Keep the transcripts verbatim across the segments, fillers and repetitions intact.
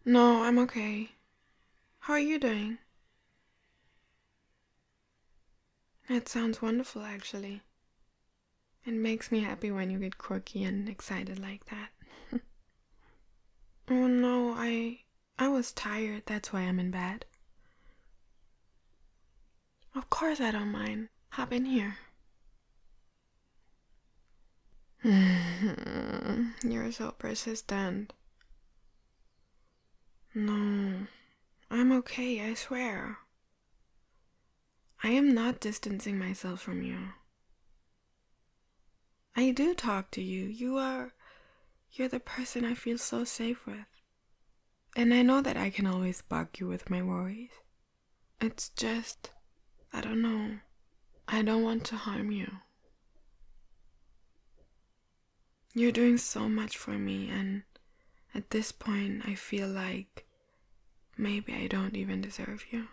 No, I'm okay. How are you doing? It sounds wonderful, actually. It makes me happy when you get quirky and excited like that. Oh no, I I was tired, that's why I'm in bed. Of course I don't mind. Hop in here. You're so persistent. No, I'm okay, I swear. I am not distancing myself from you. I do talk to you. You are you're the person I feel so safe with. And I know that I can always bug you with my worries. It's just, I don't know. I don't want to harm you. You're doing so much for me, and at this point, I feel like maybe I don't even deserve you.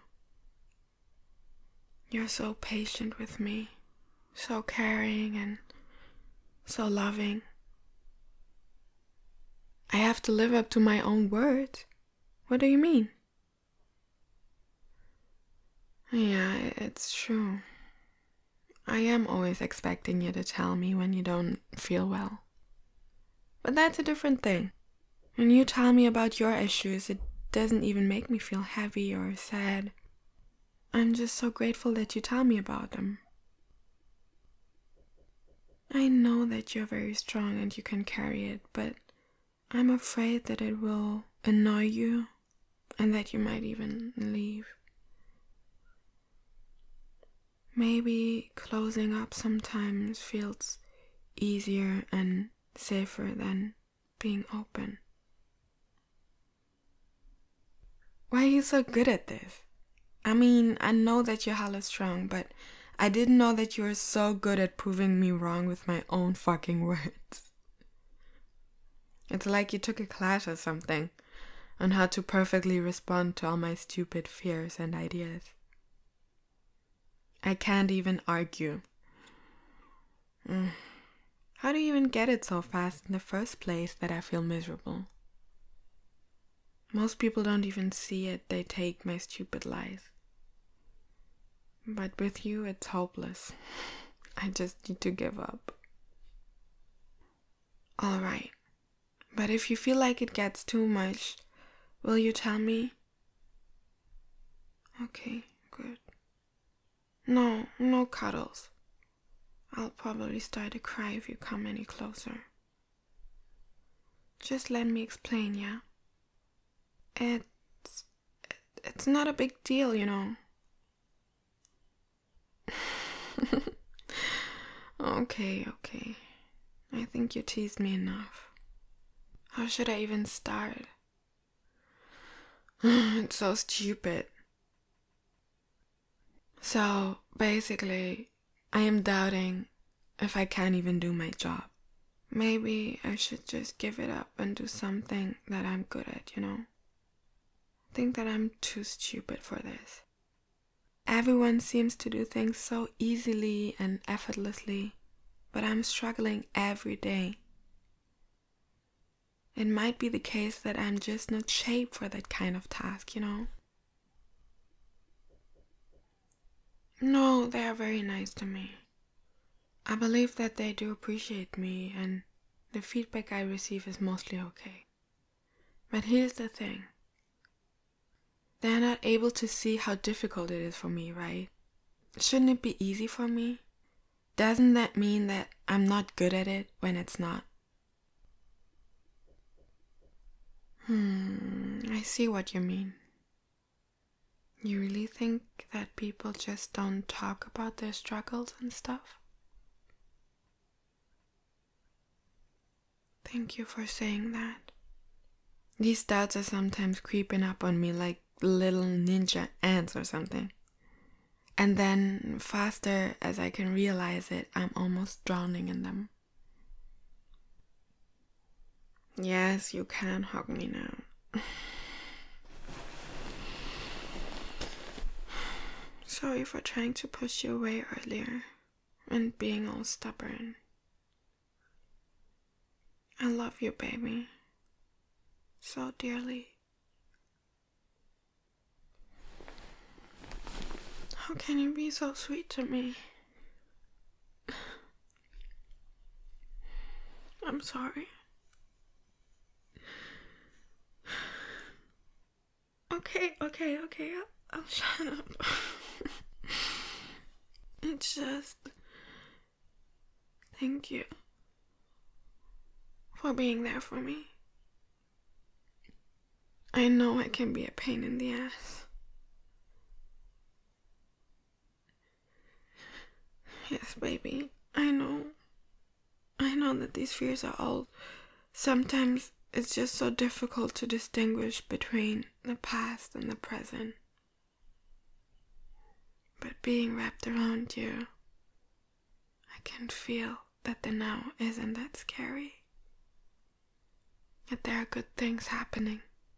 You're so patient with me, so caring and so loving. I have to live up to my own words. What do you mean? Yeah, it's true. I am always expecting you to tell me when you don't feel well. But that's a different thing. When you tell me about your issues, it doesn't even make me feel heavy or sad. I'm just so grateful that you tell me about them. I know that you're very strong and you can carry it, but I'm afraid that it will annoy you and that you might even leave. Maybe closing up sometimes feels easier and safer than being open. Why are you so good at this? I mean, I know that you're hella strong, but I didn't know that you were so good at proving me wrong with my own fucking words. It's like you took a class or something on how to perfectly respond to all my stupid fears and ideas. I can't even argue. Mm. How do you even get it so fast in the first place that I feel miserable? Most people don't even see it, they take my stupid lies. But with you, it's hopeless. I just need to give up. Alright, but if you feel like it gets too much, will you tell me? Okay, good. No, no cuddles. I'll probably start to cry if you come any closer. Just let me explain, yeah? It's... it's not a big deal, you know. Okay, okay. I think you teased me enough. How should I even start? It's so stupid. So, basically, I am doubting if I can even do my job. Maybe I should just give it up and do something that I'm good at, you know? I think that I'm too stupid for this. Everyone seems to do things so easily and effortlessly, but I'm struggling every day. It might be the case that I'm just not shaped for that kind of task, you know? No, they are very nice to me. I believe that they do appreciate me, and the feedback I receive is mostly okay. But here's the thing. They're not able to see how difficult it is for me, right? Shouldn't it be easy for me? Doesn't that mean that I'm not good at it when it's not? Hmm, I see what you mean. You really think that people just don't talk about their struggles and stuff? Thank you for saying that. These doubts are sometimes creeping up on me like little ninja ants or something. And then, faster as I can realize it, I'm almost drowning in them. Yes, you can hug me now. Sorry for trying to push you away earlier and being all stubborn. I love you, baby. So dearly. How can you be so sweet to me? I'm sorry. Okay, okay, okay, I'll, I'll shut up. It's just... Thank you for being there for me. I know I can be a pain in the ass. Yes, baby, I know. I know that these fears are old. Sometimes it's just so difficult to distinguish between the past and the present. But being wrapped around you, I can feel that the now isn't that scary. That there are good things happening.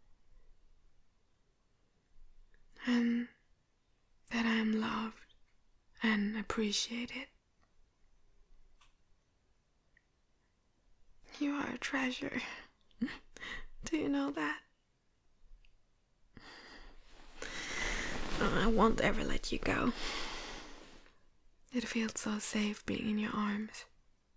And that I am loved and appreciated. You are a treasure. Do you know that? Oh, I won't ever let you go. It feels so safe being in your arms.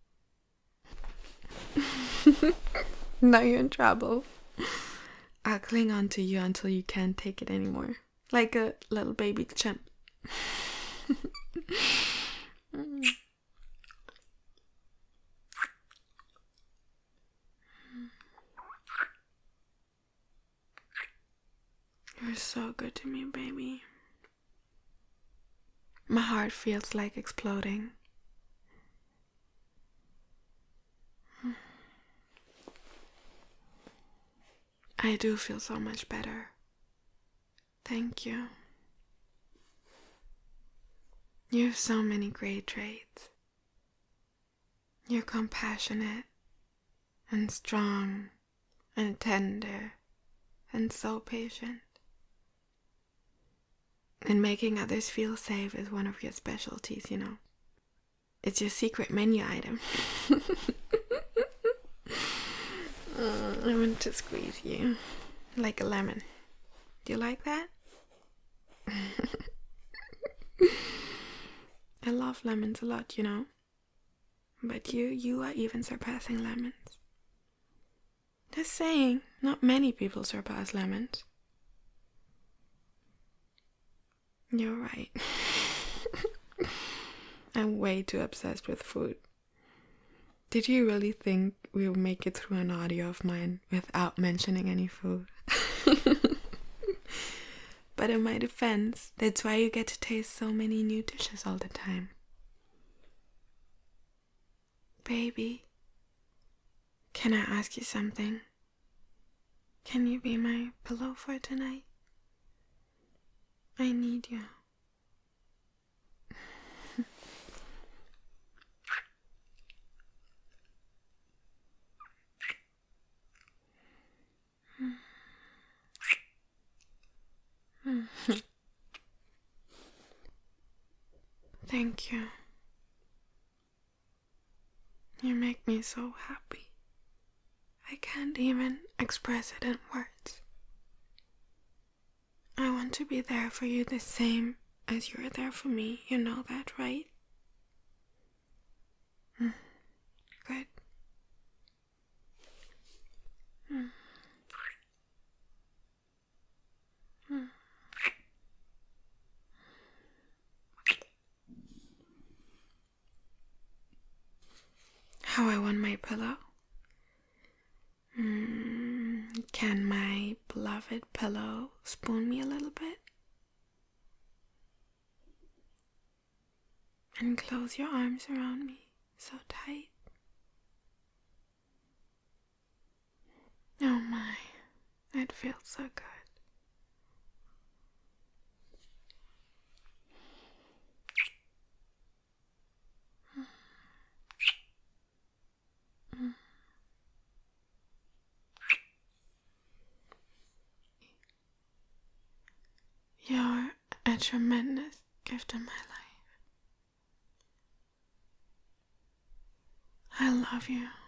Now you're in trouble. I'll cling on to you until you can't take it anymore. Like a little baby chimp. You're so good to me, baby. My heart feels like exploding. I do feel so much better. Thank you. You have so many great traits. You're compassionate and strong and tender and so patient. And making others feel safe is one of your specialties, you know. It's your secret menu item. uh, I want to squeeze you like a lemon. Do you like that? I love lemons a lot, you know. But you, you are even surpassing lemons. Just saying, not many people surpass lemons. You're right. I'm way too obsessed with food. Did you really think we would make it through an audio of mine without mentioning any food? But in my defense, that's why you get to taste so many new dishes all the time. Baby, can I ask you something? Can you be my pillow for tonight? I need you. Thank you. You make me so happy. I can't even express it in words. I want to be there for you the same as you're there for me. You know that, right? Mm. Good. Mm. Mm. How I want my pillow? Mm. Can my beloved pillow spoon me a little bit? And close your arms around me so tight. Oh my, it feels so good. You're a tremendous gift in my life. I love you.